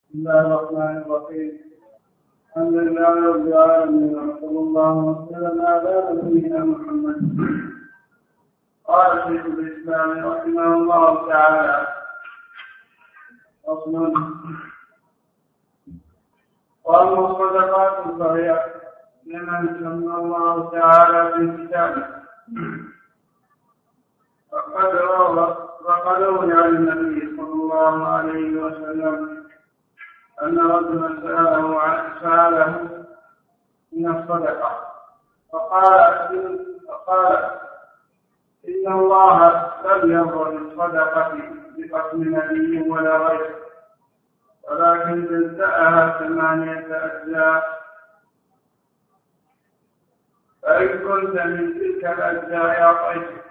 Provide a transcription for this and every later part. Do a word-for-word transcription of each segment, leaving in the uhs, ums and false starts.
بسم الله الرحمن الرحيم. الحمد لله رب العالمين، وصلى الله وسلم على نبينا محمد. قال شيخ الاسلام رحمه الله تعالى: فصل. واما الصدقات فهي لمن سمى الله تعالى في كتابه، فقد روى عن النبي صلى الله عليه وسلم أن رجلا سأله سأله من الصدقة، فقال فقال إن الله لم يرضى بالصدقة بقسم نبي ولا غيره، ولكن جزأها ثمانية أجزاء، فإن كنت من تلك الأجزاء أعطيتك،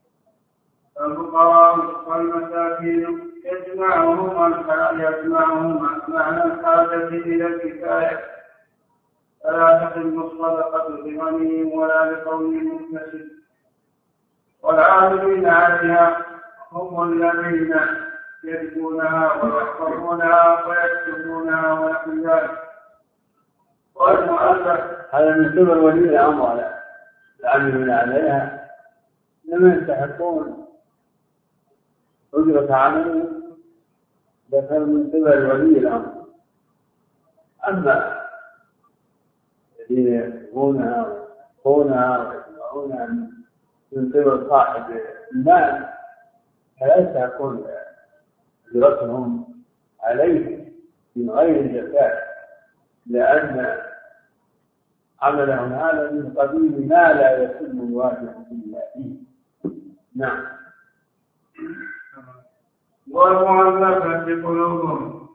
فالفقراء والمساكين يجمعهم يجمعهم معنى الحاجة إلى الكفاية، فلا تتم الصدقة بغني ولا بقوم مكتسب، والعاملين عليها هم الذين يجدونها ويحفظونها ويكتبونها ونحو ذلك. والمؤلف هذا من قبل ولي الأمر على العاملين عليها، لم يستحقون أجرة عملهم، ذكر من قبل ولي الأمر. أما الذين يكتبونها ويخفونها ويجمعونها من قبل صاحب المال فلا يستحقون أجرتهم عليه من غير زكاة، لأن عملهم هذا من قبيل ما لا يتم الواجب إلا فيه. نعم. والمؤلفة قلوبهم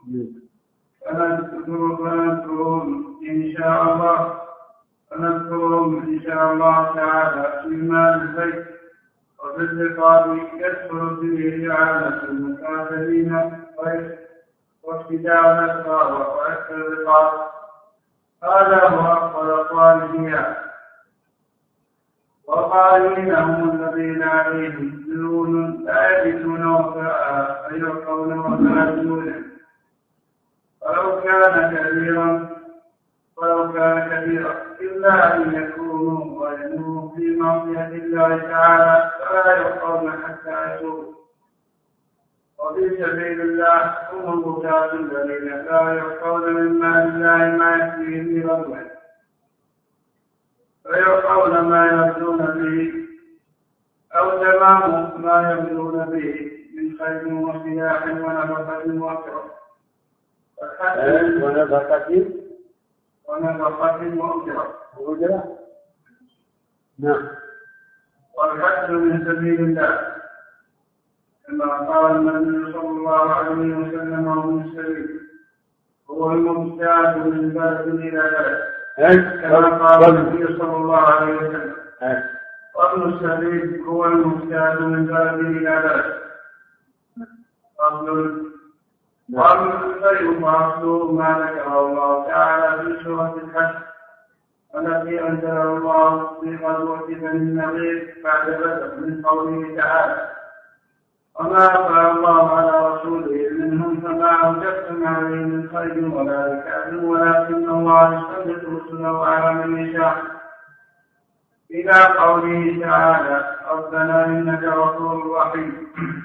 فنذكرهم إن شاء الله فنذكرهم إن شاء الله تعالى في مال البيت وفي الرقاب، يدخل فيه إعانة المكاتبين وافتداء الأسرار وعسر الرقاب. هذا هو أفضل الصالحين، والقائلين هم الذين عليهم ديون لا يجدون وفاءها فيعطون وفاء ديونهم، ولو كان كبيرا ولو كان كبيرا إلا أن يكونوا وينموا في معصية الله تعالى فلا يعطون حتى يتوبوا. وفي سبيل الله هم الغزاة الذين لا يعطون من مال الله ما يكفيهم بغيره، فيعطون ما يرجون به أو تمام ما يرجون به من خير وسلاح ونفقة وأجر ونفقة ونفقة وأجر. نعم. والحج من سبيل الله كما قال النبي صلى الله عليه وسلم: ومن السبيل هو المبتعد من بلد إلى بلد، كما قال النبي صلى الله عليه وسلم: وابن السبيل هو المبتعد من بلد إلى بلد. فضل. وأما الخير فأصله ما ذكره الله تعالى في سورة الحج التي أنزلها الله في غزوة بني النضير بعد بدر من قوله تعالى: وما أفاء الله على رسوله منهم فما أوجبتم عليه من خير ولا ذكاء ولكن الله يسلط رسله على من يشاء، إلى قوله تعالى: ربنا إنك غفور رحيم.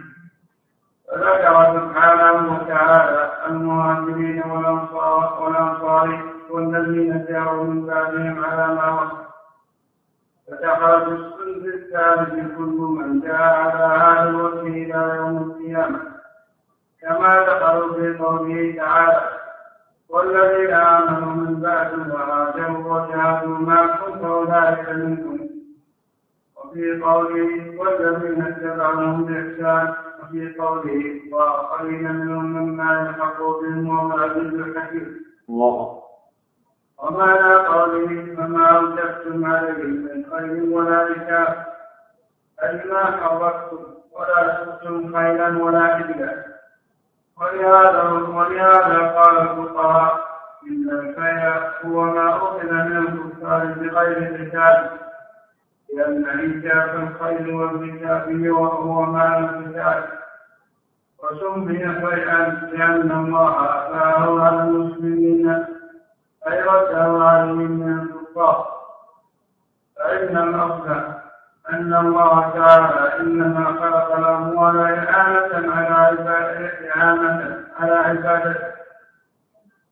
فذكر سبحانه وتعالى المهاجرين والأنصار والذين جاءوا من بعدهم على ما وصف، فدخل في الصنف الثالث كل من جاء على هذا الوجه إلى يوم القيامة، كما دخلوا في قوله تعالى: والذين آمنوا من بعد وهاجروا وجاهدوا معكم فأولئك منكم، وفي قوله: والذين اتبعوهم بإحسان، وفي قوله: وآخرين منهم مما يلحقوا بهم وهو العزيز الحكيم. الله. ومعنى قوله: فما أوجبتم عليه من خير ولا ركاب، أي ما حركتم ولا سقتم خيلا ولا إبلا. ولهذا قال الفقهاء: إن الخير هو ما أخذ من الكفار بغير قتال، لأن إيجاب الخيل والركاب وهو مال القتال، وسمي خيرا لأن الله أفاه على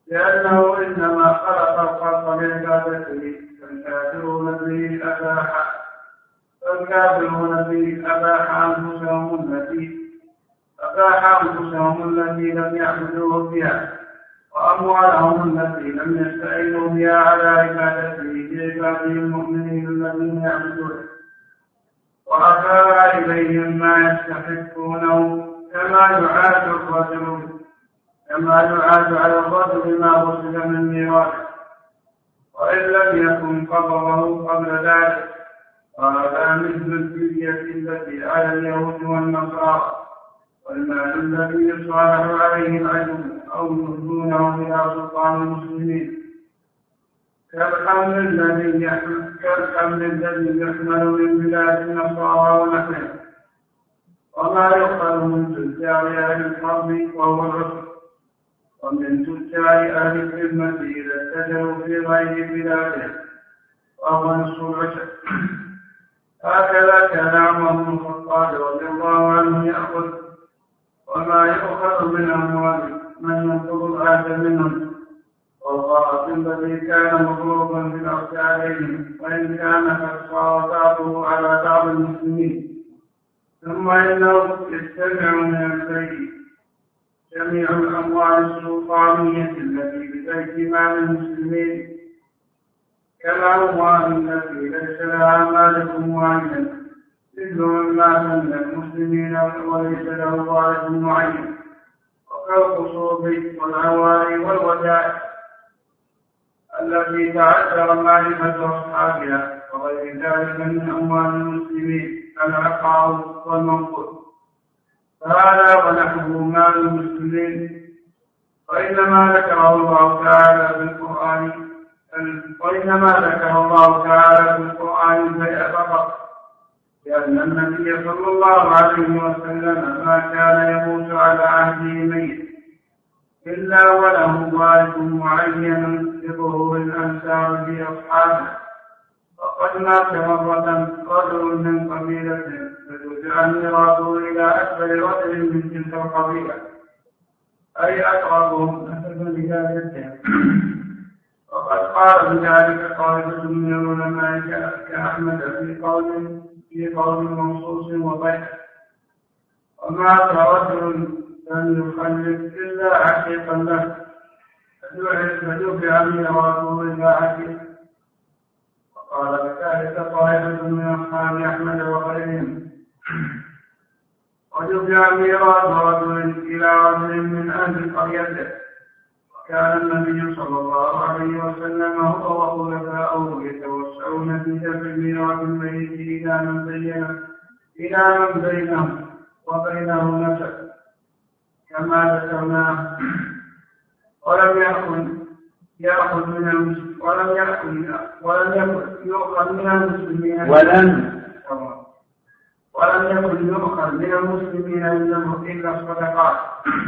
لأنه إنما خلق الخلق لعبادته، فالكافرون به أباح فالكافرون به أباح أنفسهم التي أباح أنفسهم التي لم يعبدوه بها، وأموالهم التي لم يستعينوا بها على عبادته بعباده المؤمنين الذين يعبدونه، وأفاء إليهم ما يستحقونه، كما يعاد الرجل كما يعاد على الرجل ما غسل من ميراثه، وإن لم يكن قبضه قبل ذلك. وهذا مثل الفدية التي على اليهود والنصارى، والمال الذي يصالح عليه العدو أو يهدونه إلى سلطان المسلمين، كالحمل الذي كالحمل الذي يحمل من بلاد النصارى ونحوها، وما يؤخذ من تجار أهل الحرب وهو العسر، ومن تجار أهل الخدمة إذا اتجهوا في غير بلادهم وهو نصف العشر. هكذا كان عمر بن الخطاب رضي الله عنه يأخذ وما يؤخذ من أموال من ينقض العهد منهم، والغرض الذي كان مطلوبا في الأرض عليهم، وإن كان قد صار بعضه على بعض المسلمين. ثم إنه يستمع من البيت جميع الأموال السلطانية التي ببيت مال المسلمين، كالأموال التي ليس لها مالك معين، مثل مما من المسلمين وليس له وارث معين، وكالقصور والعواري والودائع التي تعذر معرفة أصحابها، وغير ذلك من أموال المسلمين كالعقار والمنقول. فهذا ونحوه مال المسلمين، وإنما ذكره الله تعالى في القرآن وإنما ذكره الله تعالى في القرآن البيع فقط، لأن النبي صلى الله عليه وسلم ما كان يموت على عهده ميت إلا وله وارث معين بظهور الأنساب في أصحابه. وقد مات مرة رجل من قبيلته فدفع ميراثه إلى أكبر رجل من تلك القبيلة، أي أقربهم نسبا لذلك. وقد قال بذلك طائفة من العلماء كأحمد في قول في قول منصوص وضيح. ومات رجل لم يخلف إلا عشيقا له فدفع ميراثه إلى عشيق. وقال بذلك طائفة من أصحاب أحمد وغيرهم. ودفع ميراث رجل إلى رجل من أهل قريته، وكان النبي صلى الله عليه وسلم هو وخلفاؤه يتوسعون في دفع ميراث الميت إلى من بينه إلى من بينهم وبينه نسب كما ذكرناه، ولم يكن يأخذ من المسلمين ولم يكن ولم يكن يؤخذ من المسلمين ولم ولم يكن يؤخذ من المسلمين إلا الصدقات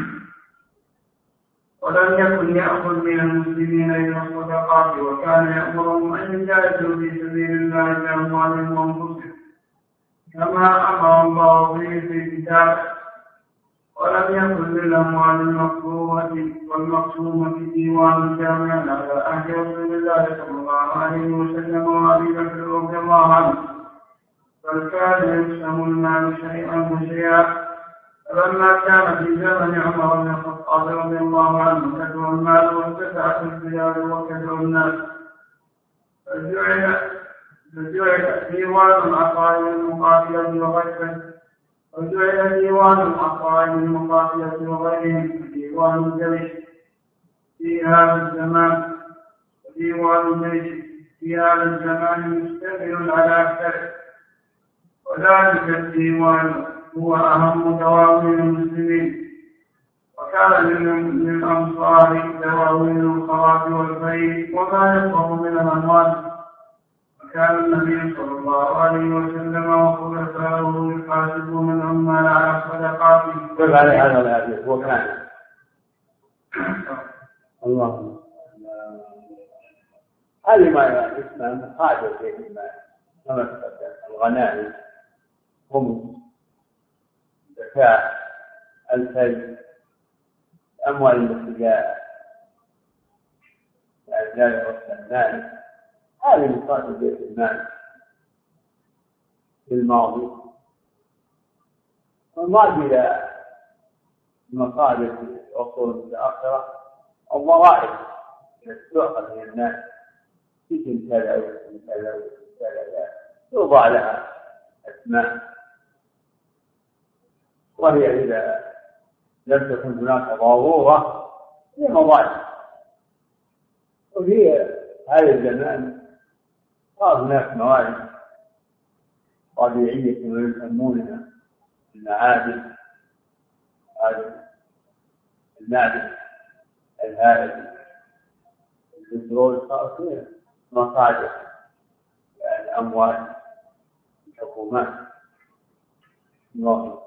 ولم يكن يأخذ من المسلمين إلا الصدقات وكان يأمرهم أن يجاهدوا في سبيل الله بأموالهم وأنفسهم كما أمر الله به في كتابه. ولم يكن للأموال المقبوضة والمقسومة ديوان جامع على عهد رسول الله صلى الله عليه وسلم وأبي بكر رضي الله عنه، بل كان يقسم المال شيئا فشيئا. فلما كان في زمن عمر بن الخطاب رضي الله عنه كثر المال واتسعت البلاد وكثر الناس، فجعل فجعل ديوان العطاء المقاتلة وغيره وجعل ديوان العطاء المقاتلة وغيرهم ديوان الجيش في هذا الزمان ديوان الجيش في هذا الزمان مشتمل على أكثره، وذلك الديوان هو أهم دواوين المسلمين. وكان للأنصار دواوين الخراج والبيع وما يصدر من الأموال، وكان النبي صلى الله عليه وسلم وخلفاؤه يحاسبون العمال على صدقاتهم. كيف على هذا الحديث وكان الله هذه ما يسمى حاجة كما الغنائم هم زكاة الفيء أموال الاتجاه الأجيال والسلمان. هذه مصادر بيت المال في الماضي، وما إلى المصادر في العصور المتأخرة الضرائب تؤخذ من الناس مثل كذا ومثل كذا ومثل كذا، يوضع لها أسماء، وهي إذا لم تكن هناك ضرورة هي مضاعف. وفي هذا الزمان صار هناك موارد طبيعية كما يسمونها المعادن، هذا المعدن الهائل البترول، صار فيها مصادر الأموال الحكومات.